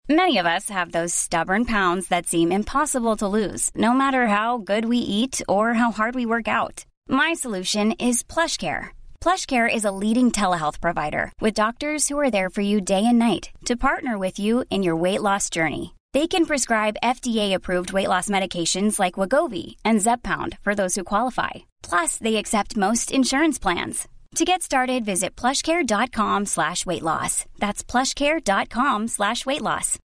Many of us have those stubborn pounds that seem impossible to lose, no matter how good we eat or how hard we work out. My solution is PlushCare. PlushCare is a leading telehealth provider with doctors who are there for you day and night to partner with you in your weight loss journey. They can prescribe FDA-approved weight loss medications like Wegovy and Zepbound for those who qualify. Plus, they accept most insurance plans. To get started, visit plushcare.com/weightloss. That's plushcare.com/weightloss.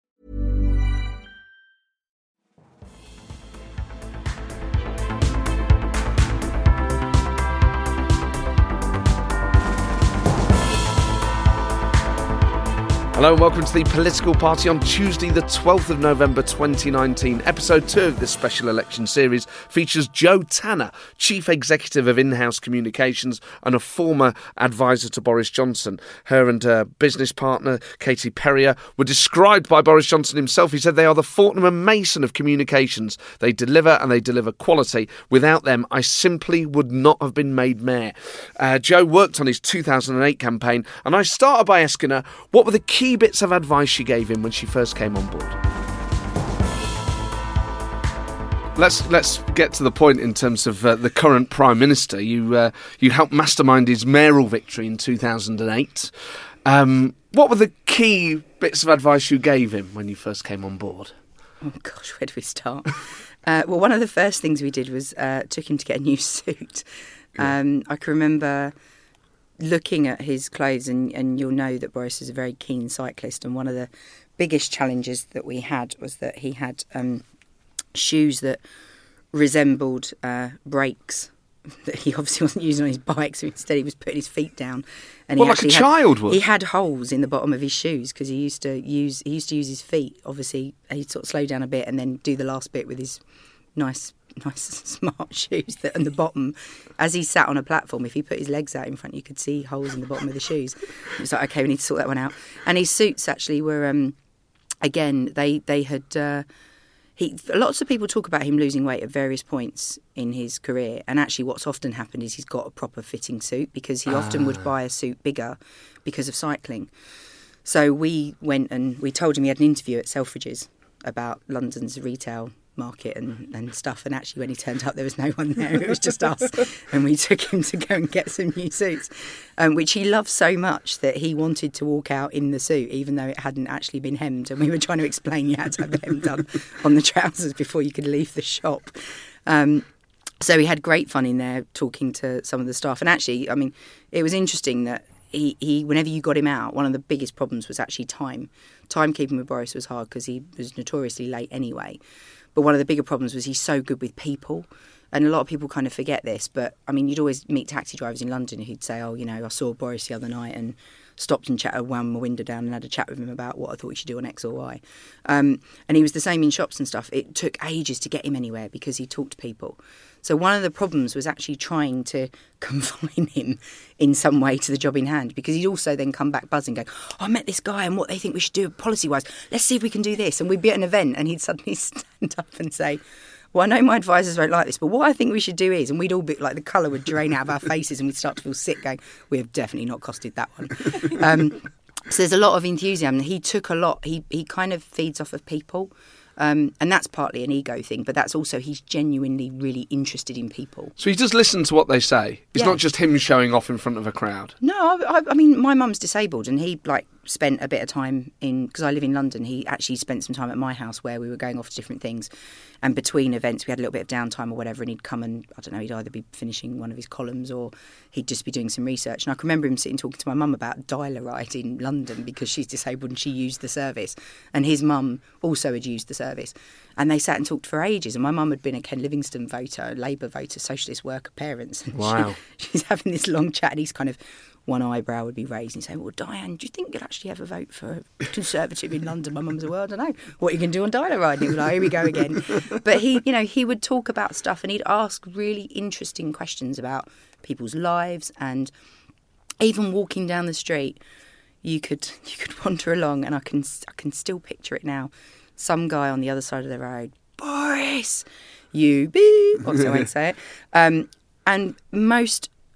Hello and welcome to the Political Party on Tuesday the 12th of November 2019. Episode 2 of this special election series features Jo Tanner, Chief Executive of In-House Communications and a former advisor to Boris Johnson. Her and her business partner, Katie Perrier, were described by Boris Johnson himself. He said they are the Fortnum and Mason of communications. They deliver and they deliver quality. Without them, I simply would not have been made mayor. Jo worked on his 2008 campaign and I started by asking her what were the key bits of advice she gave him when she first came on board. Let's get to the point in terms of the current Prime Minister. You helped mastermind his mayoral victory in 2008. What were the key bits of advice you gave him when you first came on board? Oh gosh, where do we start? Well, one of the first things we did was took him to get a new suit. I can remember looking at his clothes, and you'll know that Boris is a very keen cyclist, and one of the biggest challenges that we had was that he had shoes that resembled brakes that he obviously wasn't using on his bike, so instead he was putting his feet down. And like a child would? He had holes in the bottom of his shoes because he used to use his feet. Obviously, he'd sort of slow down a bit and then do the last bit with his nice smart shoes that on the bottom, as he sat on a platform, if he put his legs out in front, you could see holes in the bottom of the shoes. It was like, okay, we need to sort that one out. And his suits actually were again, they had lots of people talk about him losing weight at various points in his career, and actually what's often happened is he's got a proper fitting suit because he often would buy a suit bigger because of cycling. So we went and we told him he had an interview at Selfridges about London's retail market and stuff, and actually when he turned up there was no one there, it was just us, and we took him to go and get some new suits, which he loved so much that he wanted to walk out in the suit even though it hadn't actually been hemmed, and we were trying to explain you had to have the hem done on the trousers before you could leave the shop. So he had great fun in there talking to some of the staff, and actually, I mean, it was interesting that he whenever you got him out, one of the biggest problems was actually timekeeping with Boris was hard because he was notoriously late anyway. But one of the bigger problems was he's so good with people. And a lot of people kind of forget this. But, I mean, you'd always meet taxi drivers in London who'd say, oh, you know, I saw Boris the other night and stopped and wound my window down and had a chat with him about what I thought we should do on X or Y. And he was the same in shops and stuff. It took ages to get him anywhere because he talked to people. So one of the problems was actually trying to confine him in some way to the job in hand, because he'd also then come back buzzing, going, oh, I met this guy and what they think we should do policy-wise. Let's see if we can do this. And we'd be at an event and he'd suddenly stand up and say, well, I know my advisors won't like this, but what I think we should do is, and we'd all be like, the colour would drain out of our faces and we'd start to feel sick going, we have definitely not costed that one. So there's a lot of enthusiasm. He took a lot. He kind of feeds off of people. And that's partly an ego thing, but that's also he's genuinely really interested in people. So he does listen to what they say. It's not just him showing off in front of a crowd. No, I mean, my mum's disabled, and he spent a bit of time because I live in London. He actually spent some time at my house where we were going off to different things, and between events we had a little bit of downtime or whatever, and he'd come and, I don't know, he'd either be finishing one of his columns or he'd just be doing some research. And I can remember him sitting talking to my mum about Dial-A-Ride in London because she's disabled and she used the service, and his mum also had used the service, and they sat and talked for ages. And my mum had been a Ken Livingstone voter, a Labour voter, socialist worker parents, and wow. she's having this long chat, and he's kind of, one eyebrow would be raised and he'd say, well, Diane, do you think you'll actually ever vote for a Conservative in London? My mum's like, well, I don't know what you can do on Dial-A-Ride. And he was like, here we go again. But he would talk about stuff, and he'd ask really interesting questions about people's lives. And even walking down the street, you could wander along, and I can still picture it now. Some guy on the other side of the road, Boris, you beep. Obviously, I won't say it. And most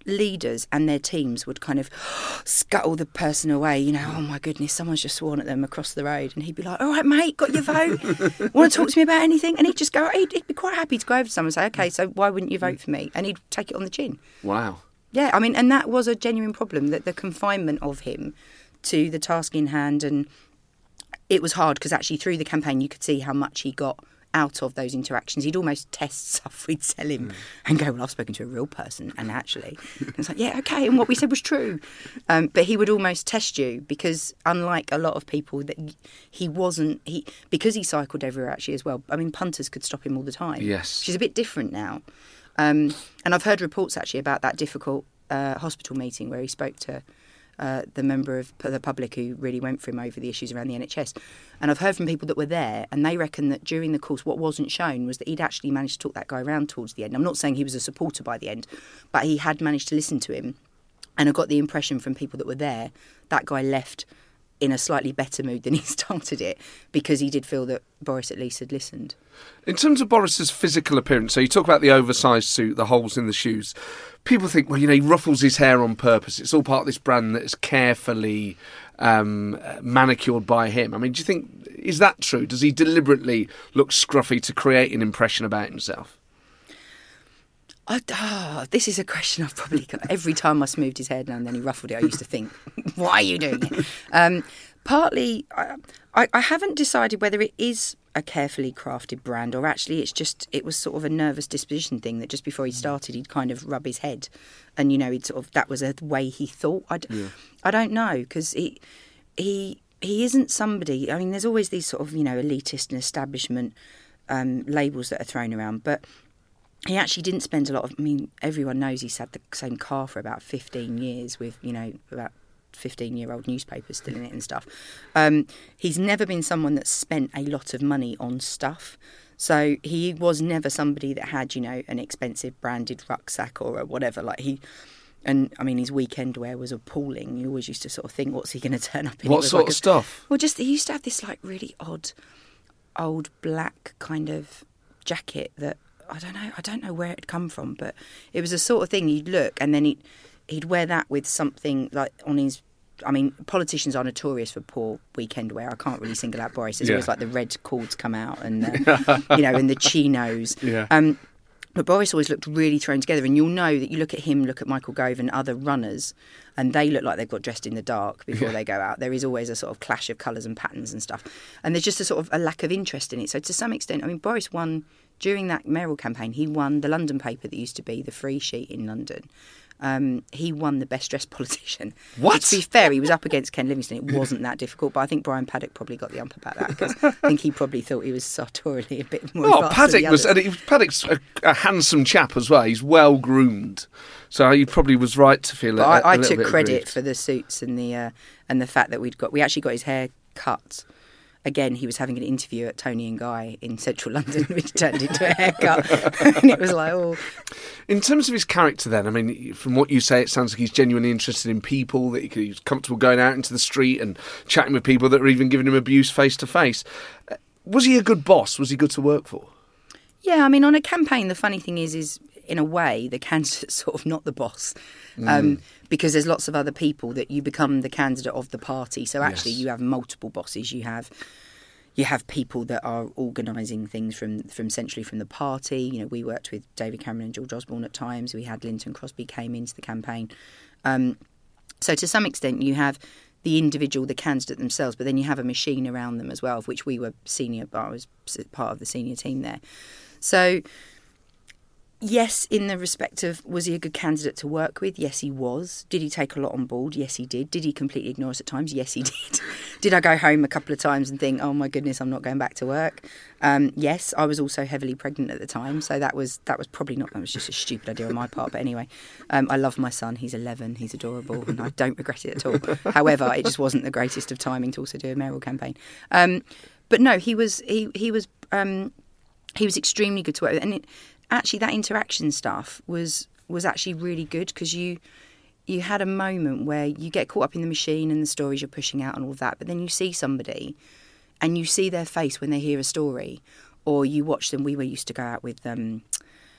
leaders and their teams would kind of scuttle the person away, you know, oh my goodness, someone's just sworn at them across the road, and he'd be like, all right mate, got your vote, want to talk to me about anything? And he'd just go, he'd be quite happy to go over to someone and say, okay, so why wouldn't you vote for me? And he'd take it on the chin. Wow. Yeah, I mean, and that was a genuine problem, that the confinement of him to the task in hand, and it was hard because actually through the campaign you could see how much he got out of those interactions. He'd almost test stuff we'd tell him and go, well, I've spoken to a real person, and actually it's like, yeah, okay, and what we said was true. But he would almost test you, because unlike a lot of people, that because he cycled everywhere actually as well. I mean, punters could stop him all the time. Yes. Which is a bit different now. And I've heard reports actually about that difficult hospital meeting where he spoke to the member of the public who really went for him over the issues around the NHS. And I've heard from people that were there, and they reckon that during the course what wasn't shown was that he'd actually managed to talk that guy around towards the end. I'm not saying he was a supporter by the end, but he had managed to listen to him. And I got the impression from people that were there, that guy left in a slightly better mood than he started it, because he did feel that Boris at least had listened. In terms of Boris's physical appearance, so you talk about the oversized suit, the holes in the shoes. People think, well, you know, he ruffles his hair on purpose. It's all part of this brand that is carefully manicured by him. I mean, do you think, is that true? Does he deliberately look scruffy to create an impression about himself? This is a question I've probably got. Every time I smoothed his hair now and then he ruffled it, I used to think, why are you doing it? Partly, I haven't decided whether it is a carefully crafted brand or actually it was sort of a nervous disposition thing, that just before he started he'd kind of rub his head, and you know, that was a way he thought. I don't know, because he isn't somebody. I mean, there's always these sort of, you know, elitist and establishment labels that are thrown around, but he actually didn't spend a lot of... I mean, everyone knows he's had the same car for about 15 years with, you know, about 15-year-old newspapers still in it and stuff. He's never been someone that's spent a lot of money on stuff. So he was never somebody that had, you know, an expensive branded rucksack or whatever. And, I mean, his weekend wear was appalling. You always used to sort of think, what's he going to turn up in? What sort of stuff? Well, he used to have this, like, really odd, old black kind of jacket that... I don't know where it'd come from, but it was a sort of thing you'd look, and then he'd wear that with something like on his... I mean, politicians are notorious for poor weekend wear. I can't really single out Boris. There's always like the red cords come out and, you know, and the chinos. Yeah. But Boris always looked really thrown together, and you'll know that you look at him, look at Michael Gove and other runners, and they look like they've got dressed in the dark before they go out. There is always a sort of clash of colours and patterns and stuff. And there's just a sort of a lack of interest in it. So to some extent, I mean, Boris won... During that mayoral campaign, he won the London paper that used to be the Free Sheet in London. He won the best dressed politician. What? To be fair, he was up against Ken Livingstone. It wasn't that difficult, but I think Brian Paddock probably got the ump about that, because I think he probably thought he was sartorially a bit more advanced than the others. Paddock's a handsome chap as well. He's well groomed, so he probably was right to feel. I took credit aggrieved for the suits and the fact that we actually got his hair cut. Again, he was having an interview at Tony and Guy in central London, which turned into a haircut. And it was like, oh. In terms of his character then, I mean, from what you say, it sounds like he's genuinely interested in people, that he's comfortable going out into the street and chatting with people that are even giving him abuse face to face. Was he a good boss? Was he good to work for? Yeah, I mean, on a campaign, the funny thing is in a way, the candidate's sort of not the boss. Because there's lots of other people that you become the candidate of the party. So actually you have multiple bosses. You have people that are organising things from centrally from the party. You know, we worked with David Cameron and George Osborne at times. We had Linton Crosby came into the campaign. So to some extent you have the individual, the candidate themselves, but then you have a machine around them as well, of which we were I was part of the senior team there. So... Yes, in the respect of, was he a good candidate to work with? Yes, he was. Did he take a lot on board? Yes, he did. Did he completely ignore us at times? Yes, he did. Did I go home a couple of times and think, oh my goodness, I'm not going back to work? Yes, I was also heavily pregnant at the time, so that was probably not, that was just a stupid idea on my part. But anyway, I love my son. He's 11. He's adorable, and I don't regret it at all. However, it just wasn't the greatest of timing to also do a mayoral campaign. But no, he was extremely good to work with, and actually, that interaction stuff was actually really good, because you had a moment where you get caught up in the machine and the stories you're pushing out and all of that, but then you see somebody and you see their face when they hear a story, or you watch them. We were used to go out with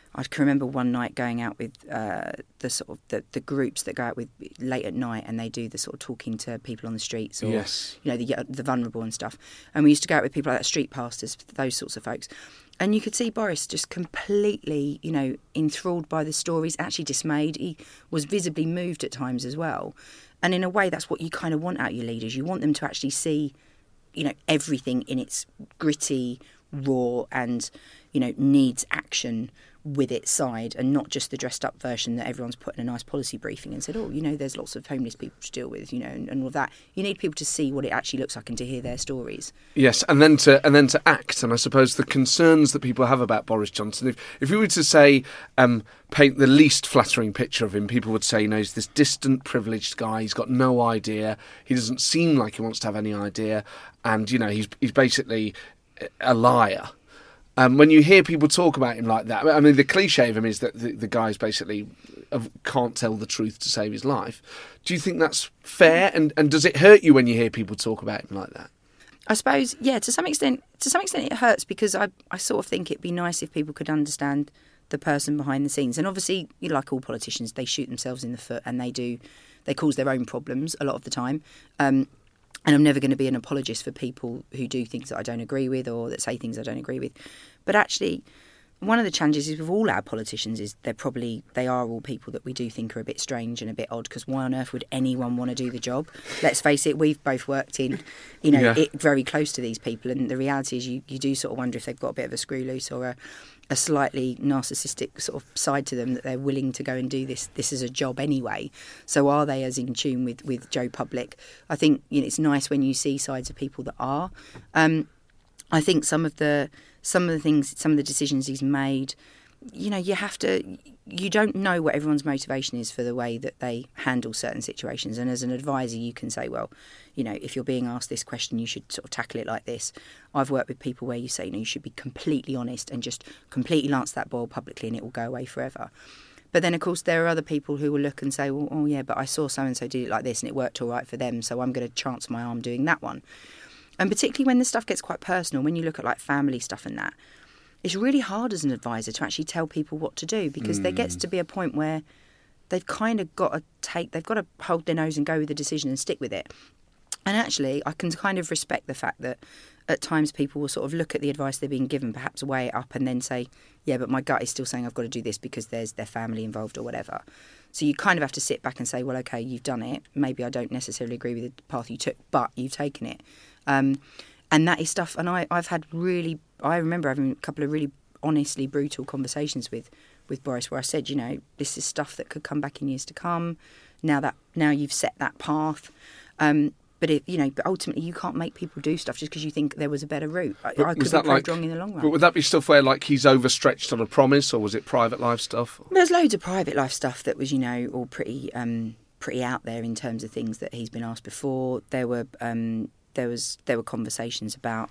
I can remember one night going out with the sort of the groups that go out with late at night, and they do the sort of talking to people on the streets, or Yes. you know, the vulnerable and stuff. And we used to go out with people like that, street pastors, those sorts of folks. And you could see Boris just completely, you know, enthralled by the stories, actually dismayed. He was visibly moved at times as well. And in a way, that's what you kind of want out of your leaders. You want them to actually see, you know, everything in its gritty, raw and, you know, needs action with its side, and not just the dressed up version that everyone's put in a nice policy briefing and said, oh, you know, there's lots of homeless people to deal with, you know, and all of that. You need people to see what it actually looks like and to hear their stories. Yes, and then to act. And I suppose the concerns that people have about Boris Johnson, if we were to say paint the least flattering picture of him, people would say, you know, he's this distant, privileged guy. He's got no idea. He doesn't seem like he wants to have any idea, and you know, he's basically a liar. When you hear people talk about him like that, I mean, the cliche of him is that the guy's basically can't tell the truth to save his life. Do you think that's fair? And does it hurt you when you hear people talk about him like that? I suppose, yeah, to some extent it hurts, because I sort of think it'd be nice if people could understand the person behind the scenes. And obviously, you know, like all politicians, they shoot themselves in the foot, and they cause their own problems a lot of the time. And I'm never going to be an apologist for people who do things that I don't agree with, or that say things I don't agree with. But actually, one of the challenges is with all our politicians is they are all people that we do think are a bit strange and a bit odd, because why on earth would anyone want to do the job? Let's face it, we've both worked in, you know, very close to these people, and the reality is you do sort of wonder if they've got a bit of a screw loose or a slightly narcissistic sort of side to them, that they're willing to go and do this as a job anyway. So are they as in tune with Joe Public? I think, you know, it's nice when you see sides of people that are. I think some of the decisions he's made, you know, you don't know what everyone's motivation is for the way that they handle certain situations. And as an advisor, you can say, well, you know, if you're being asked this question, you should sort of tackle it like this. I've worked with people where you say, you know, you should be completely honest and just completely lance that boil publicly, and it will go away forever. But then, of course, there are other people who will look and say, well, oh yeah, but I saw so-and-so do it like this and it worked all right for them, so I'm going to chance my arm doing that one. And particularly when the stuff gets quite personal, when you look at like family stuff and that, it's really hard as an advisor to actually tell people what to do, because there gets to be a point where they've kind of got to hold their nose and go with the decision and stick with it. And actually, I can kind of respect the fact that at times people will sort of look at the advice they're being given, perhaps weigh it up and then say, yeah, but my gut is still saying I've got to do this because there's their family involved or whatever. So you kind of have to sit back and say, well, okay, you've done it. Maybe I don't necessarily agree with the path you took, but you've taken it. And that is stuff, and I remember having a couple of really honestly brutal conversations with Boris, where I said, you know, this is stuff that could come back in years to come. Now you've set that path. But ultimately you can't make people do stuff just because you think there was a better route. I could be proved wrong in the long run. But would that be stuff where like he's overstretched on a promise, or was it private life stuff? There's loads of private life stuff that was, you know, all pretty out there in terms of things that he's been asked before. There were conversations about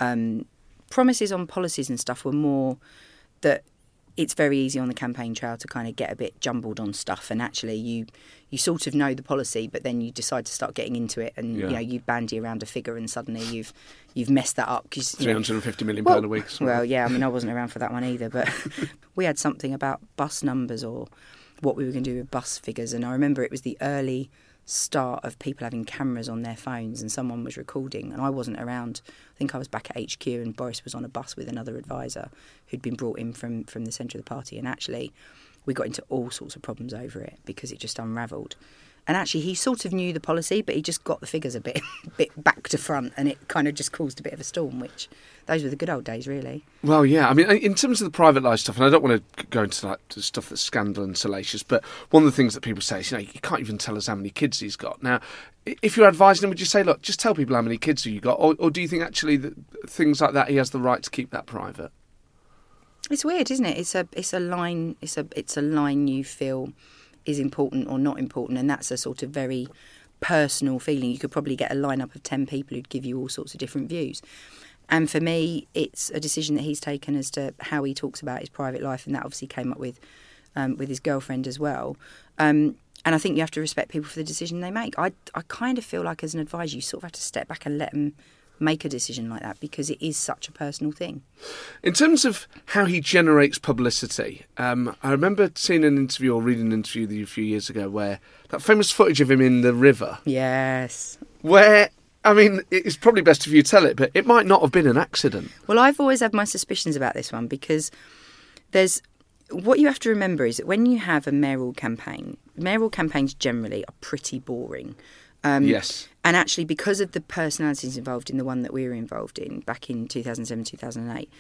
promises on policies and stuff were more that it's very easy on the campaign trail to kind of get a bit jumbled on stuff, and actually you sort of know the policy, but then you decide to start getting into it, and you know, you bandy around a figure, and suddenly you've messed that up. £350 million a week. Well, yeah, I mean, I wasn't around for that one either, but we had something about bus numbers or what we were going to do with bus figures, and I remember it was the early start of people having cameras on their phones, and someone was recording, and I wasn't around. I think I was back at HQ, and Boris was on a bus with another advisor who'd been brought in from the centre of the party, and actually we got into all sorts of problems over it because it just unravelled. And actually he sort of knew the policy, but he just got the figures a bit back to front, and it kind of just caused a bit of a storm, which those were the good old days, really. Well, yeah, I mean, in terms of the private life stuff, and I don't want to go into like stuff that's scandal and salacious, but one of the things that people say is, you know, you can't even tell us how many kids he's got. Now, if you're advising him, would you say, look, just tell people how many kids you got, or do you think actually that things like that he has the right to keep that private? It's weird, isn't it? It's a line you feel is important or not important, and that's a sort of very personal feeling. You could probably get a lineup of 10 people who'd give you all sorts of different views. And for me, it's a decision that he's taken as to how he talks about his private life, and that obviously came up with his girlfriend as well. And I think you have to respect people for the decision they make. I kind of feel like as an advisor, you sort of have to step back and let them make a decision like that, because it is such a personal thing. In terms of how he generates publicity, I remember seeing an interview or reading an interview with you a few years ago where that famous footage of him in the river. Yes. Where, I mean, it's probably best if you tell it, but it might not have been an accident. Well, I've always had my suspicions about this one, because what you have to remember is that when you have a mayoral campaign, mayoral campaigns generally are pretty boring. Yes. And actually, because of the personalities involved in the one that we were involved in back in 2007, 2008,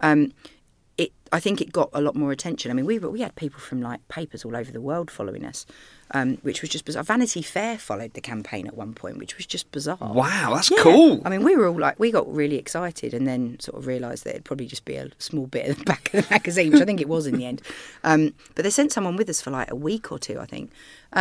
I think it got a lot more attention. I mean, we had people from like papers all over the world following us, which was just bizarre. Vanity Fair followed the campaign at one point, which was just bizarre. Wow, that's cool. I mean, we were all like, we got really excited, and then sort of realised that it'd probably just be a small bit at the back of the magazine, which I think it was in the end. But they sent someone with us for like a week or two, I think.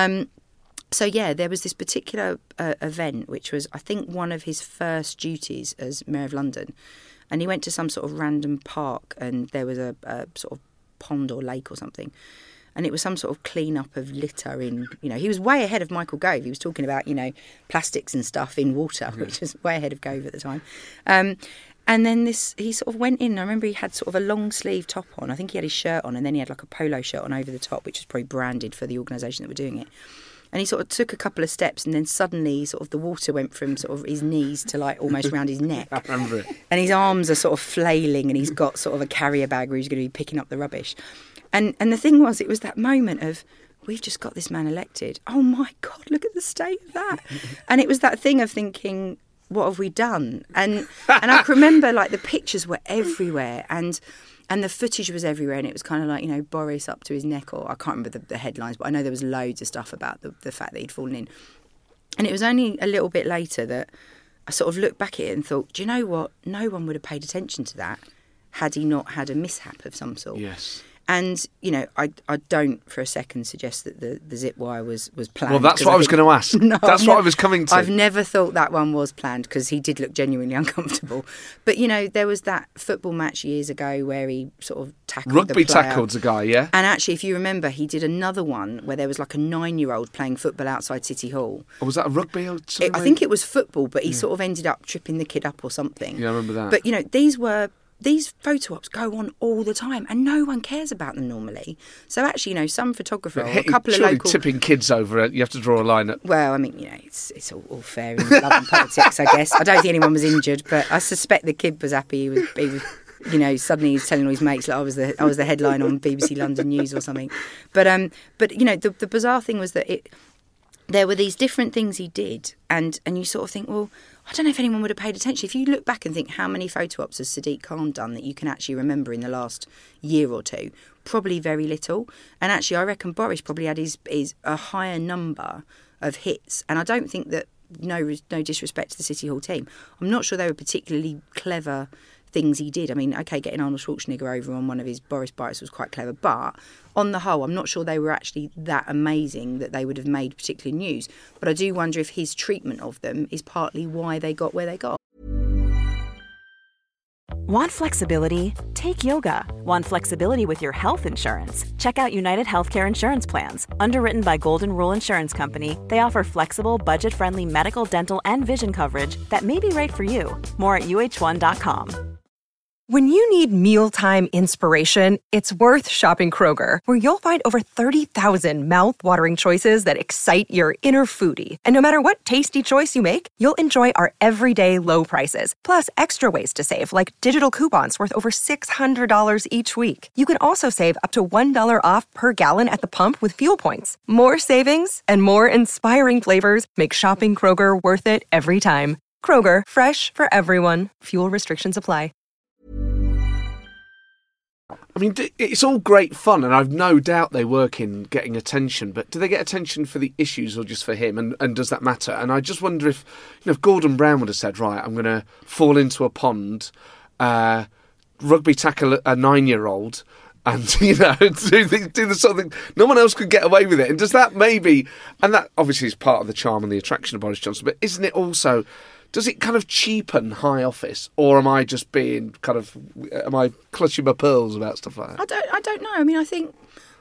So, yeah, there was this particular event, which was, I think, one of his first duties as Mayor of London. And he went to some sort of random park, and there was a sort of pond or lake or something. And it was some sort of clean-up of litter in, he was way ahead of Michael Gove. He was talking about, plastics and stuff in water, which was way ahead of Gove at the time. And then he sort of went in. I remember he had sort of a long-sleeve top on. I think he had his shirt on, and then he had like a polo shirt on over the top, which was probably branded for the organisation that were doing it. And he sort of took a couple of steps, and then suddenly sort of the water went from sort of his knees to like almost around his neck. I remember it. And his arms are sort of flailing, and he's got sort of a carrier bag where he's going to be picking up the rubbish. And the thing was, it was that moment of, we've just got this man elected. Oh my God, look at the state of that. And it was that thing of thinking, what have we done? And I can remember like the pictures were everywhere, and the footage was everywhere, and it was kind of like, Boris up to his neck, or I can't remember the headlines, but I know there was loads of stuff about the fact that he'd fallen in. And it was only a little bit later that I sort of looked back at it and thought, do you know what? No one would have paid attention to that had he not had a mishap of some sort. Yes. And, I don't for a second suggest that the zip wire was planned. Well, that's what I was going to ask. No, that's what I was coming to. I've never thought that one was planned, because he did look genuinely uncomfortable. But, there was that football match years ago where he sort of tackled Rugby the player. tackled a guy, yeah? And actually, if you remember, he did another one where there was like a 9-year-old playing football outside City Hall. Or was that a rugby or something? I think it was football, but he sort of ended up tripping the kid up or something. Yeah, I remember that. But, these photo ops go on all the time, and no one cares about them normally. So actually, some photographer or a couple of local... tipping kids over it, you have to draw a line at... Well, I mean, it's all fair in love and politics, I guess. I don't think anyone was injured, but I suspect the kid was happy. He was suddenly he's telling all his mates, like, I was the headline on BBC London News or something. But the bizarre thing was that there were these different things he did, and you sort of think, well, I don't know if anyone would have paid attention. If you look back and think, how many photo ops has Sadiq Khan done that you can actually remember in the last year or two? Probably very little. And actually, I reckon Boris probably had a higher number of hits. And I don't think that, no disrespect to the City Hall team, I'm not sure they were particularly clever things he did. I mean, okay, getting Arnold Schwarzenegger over on one of his Boris bites was quite clever, but on the whole, I'm not sure they were actually that amazing that they would have made particular news. But I do wonder if his treatment of them is partly why they got where they got. Want flexibility? Take yoga. Want flexibility with your health insurance? Check out United Healthcare Insurance Plans. Underwritten by Golden Rule Insurance Company, they offer flexible, budget-friendly medical, dental, and vision coverage that may be right for you. More at uh1.com. When you need mealtime inspiration, it's worth shopping Kroger, where you'll find over 30,000 mouth-watering choices that excite your inner foodie. And no matter what tasty choice you make, you'll enjoy our everyday low prices, plus extra ways to save, like digital coupons worth over $600 each week. You can also save up to $1 off per gallon at the pump with fuel points. More savings and more inspiring flavors make shopping Kroger worth it every time. Kroger, fresh for everyone. Fuel restrictions apply. I mean, it's all great fun, and I've no doubt they work in getting attention, but do they get attention for the issues or just for him, and does that matter? And I just wonder if Gordon Brown would have said, right, I'm going to fall into a pond, rugby tackle a 9-year-old, and, do the sort of thing. No one else could get away with it. And does that maybe, and that obviously is part of the charm and the attraction of Boris Johnson, but isn't it also... Does it kind of cheapen high office, or am I clutching my pearls about stuff like that? I don't know. I mean, I think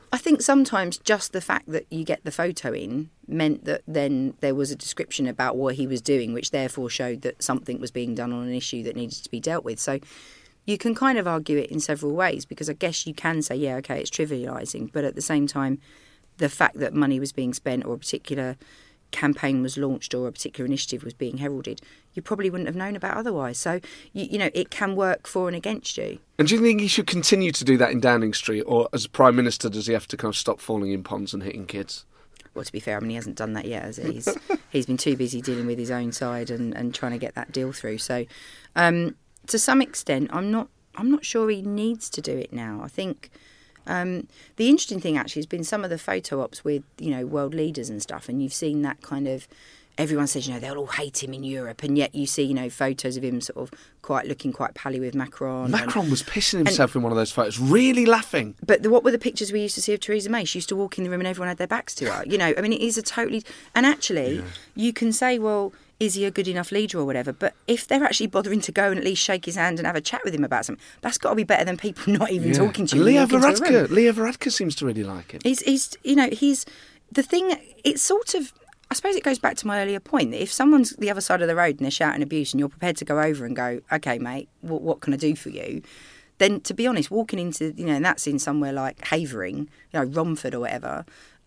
I think sometimes just the fact that you get the photo in meant that then there was a description about what he was doing, which therefore showed that something was being done on an issue that needed to be dealt with. So you can kind of argue it in several ways, because I guess you can say, yeah, okay, it's trivialising, but at the same time, the fact that money was being spent or a particular campaign was launched or a particular initiative was being heralded, you probably wouldn't have known about otherwise. So, you know, it can work for and against you. And do you think he should continue to do that in Downing Street, or as Prime Minister does he have to kind of stop falling in ponds and hitting kids? Well, to be fair, I mean, he hasn't done that yet, has he? He's been too busy dealing with his own side and trying to get that deal through. So, to some extent, I'm not sure he needs to do it now. I think the interesting thing actually has been some of the photo ops with, you know, world leaders and stuff, and you've seen that kind of, everyone says, you know, they'll all hate him in Europe, and yet you see, you know, photos of him sort of looking quite pally with Macron. Macron was pissing himself in one of those photos, really laughing. But what were the pictures we used to see of Theresa May? She used to walk in the room and everyone had their backs to her. You know, I mean, it is a totally... And actually, you can say, well, is he a good enough leader or whatever? But if they're actually bothering to go and at least shake his hand and have a chat with him about something, that's got to be better than people not even talking to him. Leo Varadkar seems to really like him. He's the thing, it's sort of... I suppose it goes back to my earlier point that if someone's the other side of the road and they're shouting abuse and you're prepared to go over and go, okay, mate, what can I do for you? Then, to be honest, walking into, you know, and that's in somewhere like Havering, you know, Romford or whatever,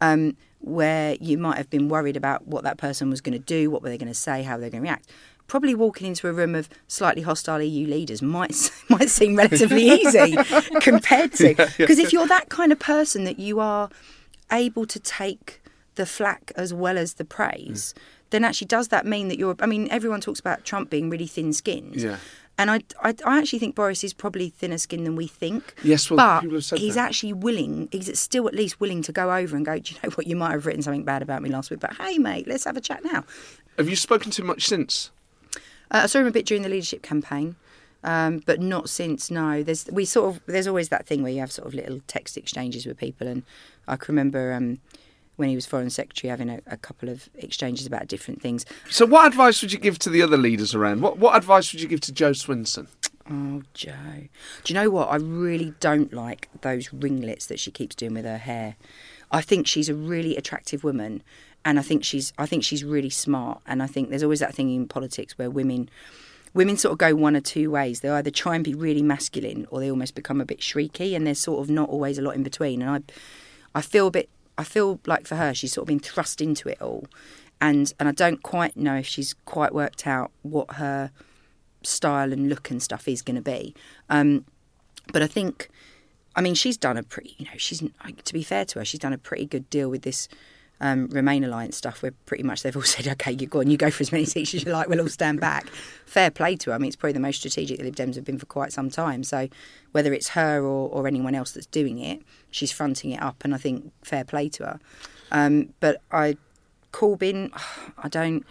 where you might have been worried about what that person was going to do, what were they going to say, how they're going to react. Probably walking into a room of slightly hostile EU leaders might seem relatively easy compared to... Because if you're that kind of person that you are able to take the flack as well as the praise, then actually does that mean that you're... I mean, everyone talks about Trump being really thin-skinned. Yeah. And I actually think Boris is probably thinner skinned than we think. Yes, well, but people have said he's that. Actually willing, he's still at least willing to go over and go, do you know what, you might have written something bad about me last week, but hey, mate, let's have a chat now. Have you spoken to him much since? I saw him a bit during the leadership campaign, but not since, no. There's always that thing where you have sort of little text exchanges with people, and I can remember... when he was Foreign Secretary, having a couple of exchanges about different things. So what advice would you give to the other leaders around? What advice would you give to Jo Swinson? Oh, Jo. Do you know what? I really don't like those ringlets that she keeps doing with her hair. I think she's a really attractive woman, and I think she's really smart. And I think there's always that thing in politics where women sort of go one or two ways. They either try and be really masculine or they almost become a bit shrieky, and there's sort of not always a lot in between. And I feel like for her, she's sort of been thrust into it all. And I don't quite know if she's quite worked out what her style and look and stuff is going to be. But I think, I mean, she's done a pretty, you know, to be fair to her, she's done a pretty good deal with this Remain Alliance stuff, where pretty much they've all said, OK, you go for as many seats as you like, we'll all stand back. Fair play to her. I mean, it's probably the most strategic the Lib Dems have been for quite some time. So whether it's her or anyone else that's doing it, she's fronting it up, and I think fair play to her. But Corbyn, I don't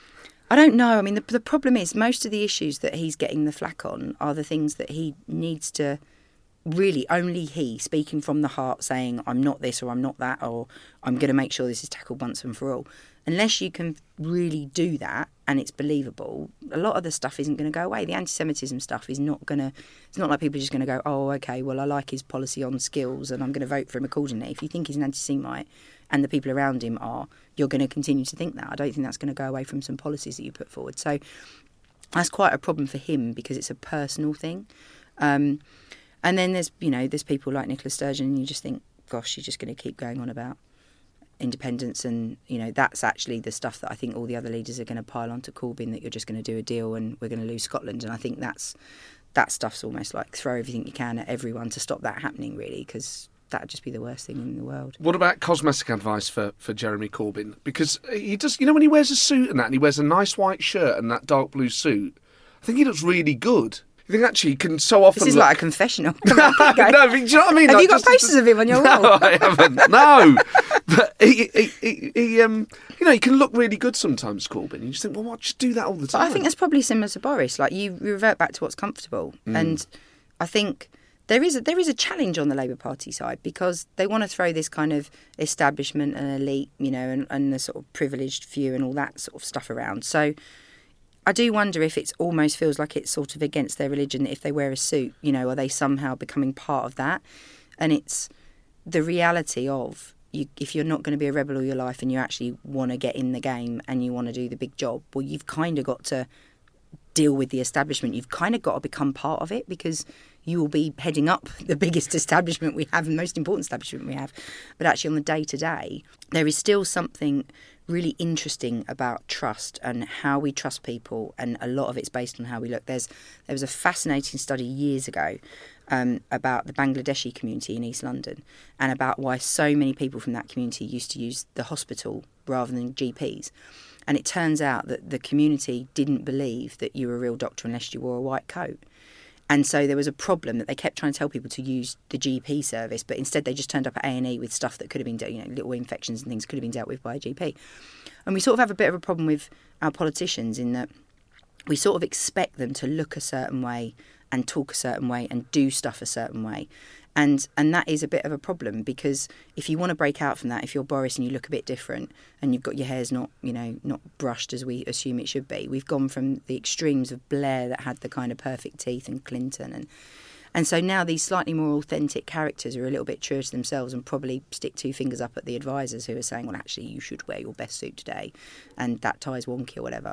know. I mean, the problem is most of the issues that he's getting the flack on are the things that he needs to... Really, only he, speaking from the heart, saying, I'm not this or I'm not that, or I'm going to make sure this is tackled once and for all. Unless you can really do that and it's believable, a lot of the stuff isn't going to go away. The anti-Semitism stuff is not going to... It's not like people are just going to go, oh, OK, well, I like his policy on skills and I'm going to vote for him accordingly. If you think he's an anti-Semite and the people around him are, you're going to continue to think that. I don't think that's going to go away from some policies that you put forward. So that's quite a problem for him because it's a personal thing. And then there's people like Nicola Sturgeon, and you just think, gosh, you're just going to keep going on about independence, and, you know, that's actually the stuff that I think all the other leaders are going to pile onto Corbyn, that you're just going to do a deal and we're going to lose Scotland. And I think that stuff's almost like throw everything you can at everyone to stop that happening, really, because that would just be the worst thing in the world. What about cosmetic advice for Jeremy Corbyn? Because he does, you know, when he wears a suit and that, and he wears a nice white shirt and that dark blue suit, I think he looks really good. You think actually he can so often... This is like a confessional. No, but do you know what I mean? Have you got posters of him on your wall? No, I haven't. No. But he you can look really good sometimes, Corbyn. You just think, well, just do that all the time. But I think that's probably similar to Boris. Like, you revert back to what's comfortable. And I think there is a challenge on the Labour Party side, because they want to throw this kind of establishment and elite, you know, and the sort of privileged few and all that sort of stuff around. So I do wonder if it almost feels like it's sort of against their religion that if they wear a suit, you know, are they somehow becoming part of that? And it's the reality of if you're not going to be a rebel all your life and you actually want to get in the game and you want to do the big job, well, you've kind of got to deal with the establishment. You've kind of got to become part of it, because you will be heading up the biggest establishment we have and most important establishment we have. But actually on the day-to-day, there is still something really interesting about trust and how we trust people, and a lot of it's based on how we look. There was a fascinating study years ago about the Bangladeshi community in East London, and about why so many people from that community used to use the hospital rather than GPs. And it turns out that the community didn't believe that you were a real doctor unless you wore a white coat. And so there was a problem that they kept trying to tell people to use the GP service, but instead they just turned up at A&E with stuff that could have been, little infections and things could have been dealt with by a GP. And we sort of have a bit of a problem with our politicians in that we sort of expect them to look a certain way and talk a certain way and do stuff a certain way. And that is a bit of a problem, because if you want to break out from that, if you're Boris and you look a bit different and you've got your hair's not brushed as we assume it should be, we've gone from the extremes of Blair that had the kind of perfect teeth and Clinton. And so now these slightly more authentic characters are a little bit truer to themselves and probably stick two fingers up at the advisors who are saying, well, actually, you should wear your best suit today and that tie's wonky or whatever.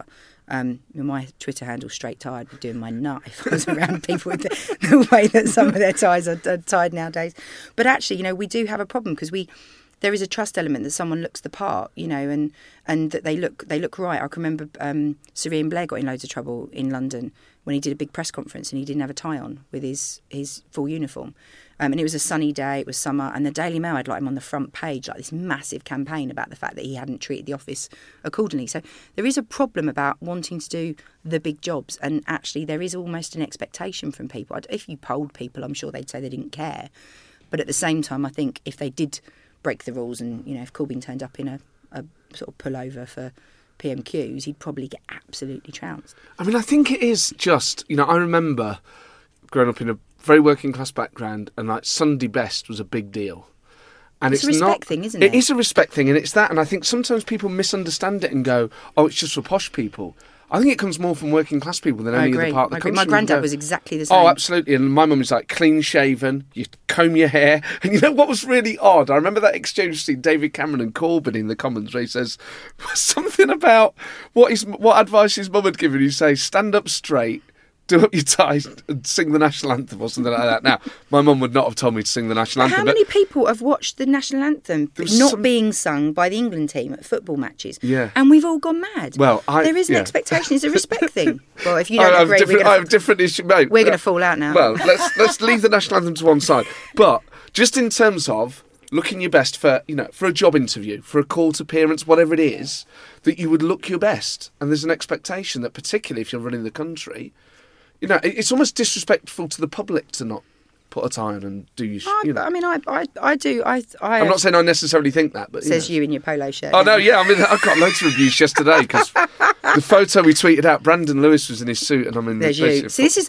My Twitter handle's straight tie. I'd be doing my nut if I was around people with the way that some of their ties are tied nowadays. But actually, we do have a problem, because there is a trust element that someone looks the part, and that they look right. I can remember Sir Ian Blair got in loads of trouble in London when he did a big press conference and he didn't have a tie on with his full uniform. And it was a sunny day, it was summer, and the Daily Mail had him on the front page, this massive campaign about the fact that he hadn't treated the office accordingly. So there is a problem about wanting to do the big jobs, and actually there is almost an expectation from people. If you polled people, I'm sure they'd say they didn't care. But at the same time, I think if they did break the rules and, if Corbyn turned up in a sort of pullover for PMQs, he'd probably get absolutely trounced. I mean, I think it is just, I remember growing up in a very working class background, and Sunday best was a big deal. And it's a respect thing, isn't it? It is a respect thing, and it's that. And I think sometimes people misunderstand it and go, oh, it's just for posh people. I think it comes more from working class people than any other part of the country. My granddad was exactly the same. Oh, absolutely. And my mum was clean shaven, you comb your hair. And what was really odd? I remember that exchange between David Cameron and Corbyn in the Commons, where he says something about what advice his mum had given. He says, stand up straight, do up your tie and sing the national anthem or something like that. Now, my mum would not have told me to sing the national anthem. How many people have watched the national anthem being sung by the England team at football matches? Yeah. And we've all gone mad. Well, there is an expectation. It's a respect thing. Well, if you don't agree, I have different issue, mate. We're going to fall out now. Well, let's leave the national anthem to one side. But just in terms of looking your best for a job interview, for a court appearance, whatever it is, that you would look your best. And there's an expectation that, particularly if you're running the country, it's almost disrespectful to the public to not put a tie on and do your... I mean, I do. I'm not saying I necessarily think that, but... Says you in your polo shirt. Oh, no, yeah. I mean, I got loads of reviews yesterday because the photo we tweeted out, Brandon Lewis was in his suit and I'm in... There's you. So this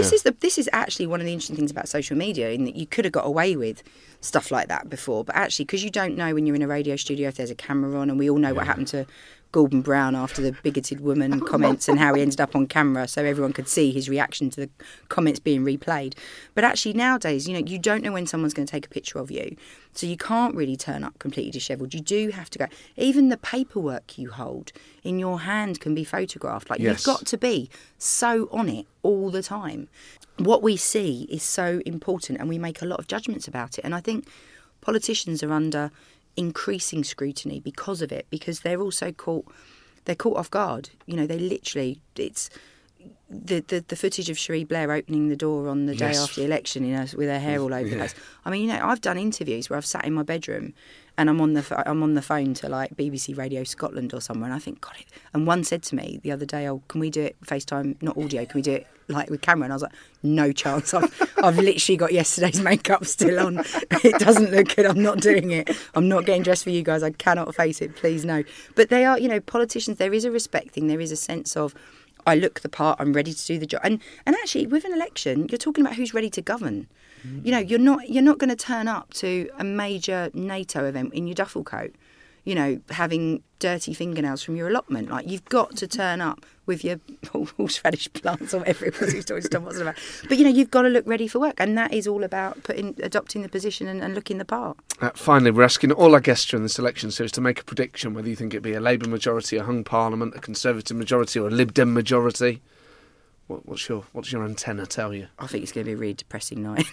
is actually one of the interesting things about social media, in that you could have got away with stuff like that before, but actually, because you don't know when you're in a radio studio if there's a camera on, and we all know what happened to Gordon Brown after the bigoted woman comments and how he ended up on camera so everyone could see his reaction to the comments being replayed. But actually nowadays, you don't know when someone's going to take a picture of you, so you can't really turn up completely dishevelled. You do have to go. Even the paperwork you hold in your hand can be photographed. You've got to be so on it all the time. What we see is so important, and we make a lot of judgments about it. And I think politicians are under increasing scrutiny because of it, because they're also caught off guard. They literally, it's the footage of Cherie Blair opening the door on the day after the election, with her hair all over the place. I mean, I've done interviews where I've sat in my bedroom and I'm on the phone to BBC Radio Scotland or somewhere, and I think, God, and one said to me the other day, oh, can we do it FaceTime, not audio, can we do it with camera? And I was like, no chance. I've literally got yesterday's makeup still on. It doesn't look good. I'm not doing it. I'm not getting dressed for you guys. I cannot face it. Please, no. But they are, politicians, there is a respect thing. There is a sense of, I look the part, I'm ready to do the job. And actually, with an election, you're talking about who's ready to govern. You're not going to turn up to a major NATO event in your duffel coat. having dirty fingernails from your allotment. Like, you've got to turn up with your horseradish plants or whatever it was he was talking to Tom Watson about. But, you've got to look ready for work. And that is all about adopting the position and looking the part. Finally, we're asking all our guests during this election series to make a prediction whether you think it'd be a Labour majority, a hung parliament, a Conservative majority or a Lib Dem majority. What's your antenna tell you? I think it's going to be a really depressing night.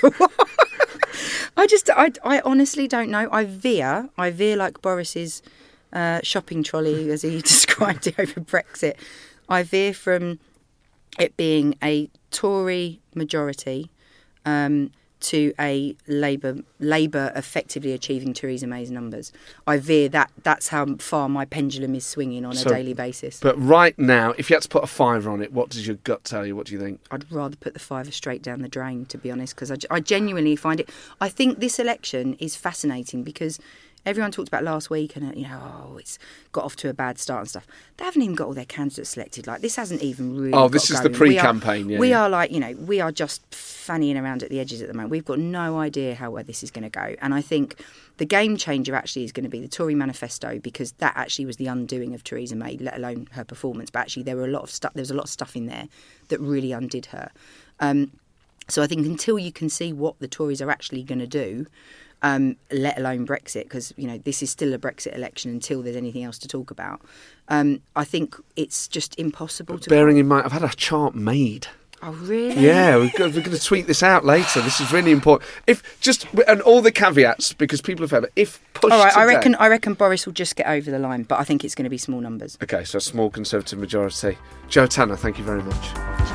I honestly don't know. I veer like Boris's shopping trolley, as he described it over Brexit. I veer from it being a Tory majority to a Labour effectively achieving Theresa May's numbers. I veer that's how far my pendulum is swinging on a daily basis. But right now, if you had to put a fiver on it, what does your gut tell you? What do you think? I'd rather put the fiver straight down the drain, to be honest, because I genuinely find it... I think this election is fascinating because everyone talked about last week and, it's got off to a bad start and stuff. They haven't even got all their candidates selected. Like, this hasn't even really Oh, this is going. The pre-campaign, We are like, we are just fannying around at the edges at the moment. We've got no idea how well this is going to go. And I think the game changer actually is going to be the Tory manifesto, because that actually was the undoing of Theresa May, let alone her performance. But actually there was a lot of stuff in there that really undid her. So I think until you can see what the Tories are actually going to do, let alone Brexit, because this is still a Brexit election until there's anything else to talk about. I think it's just impossible to. Bearing in mind, I've had a chart made. Oh really? Yeah, we're going to tweet this out later. This is really important. And all the caveats, because people have heard it. If pushed all right, today, I reckon Boris will just get over the line, but I think it's going to be small numbers. Okay, so a small Conservative majority. Jo Tanner, thank you very much.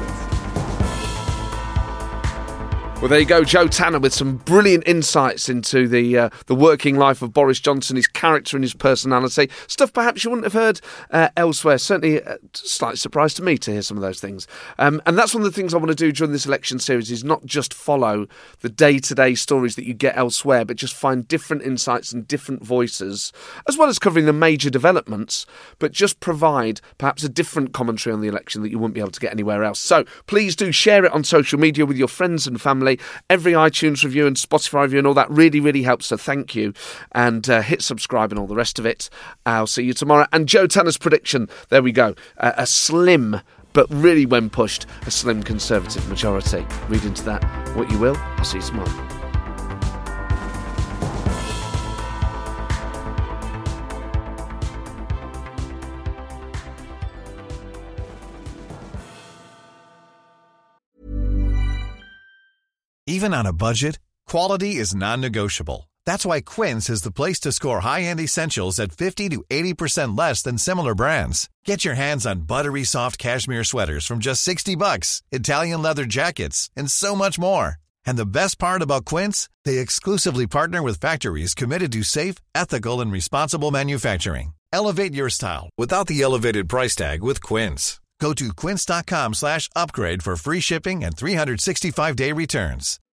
Well, there you go, Jo Tanner with some brilliant insights into the working life of Boris Johnson, his character and his personality. Stuff perhaps you wouldn't have heard elsewhere. Certainly a slight surprise to me to hear some of those things. And that's one of the things I want to do during this election series, is not just follow the day-to-day stories that you get elsewhere, but just find different insights and different voices, as well as covering the major developments, but just provide perhaps a different commentary on the election that you wouldn't be able to get anywhere else. So please do share it on social media with your friends and family. Every iTunes review and Spotify review and all that really, really helps, so thank you. And hit subscribe and all the rest of it. I'll see you tomorrow. And Jo Tanner's prediction, there we go. A slim, but really when pushed, a slim Conservative majority. Read into that what you will. I'll see you tomorrow. Even on a budget, quality is non-negotiable. That's why Quince is the place to score high-end essentials at 50 to 80% less than similar brands. Get your hands on buttery soft cashmere sweaters from just $60, Italian leather jackets, and so much more. And the best part about Quince, they exclusively partner with factories committed to safe, ethical, and responsible manufacturing. Elevate your style without the elevated price tag with Quince. Go to quince.com/upgrade for free shipping and 365-day returns.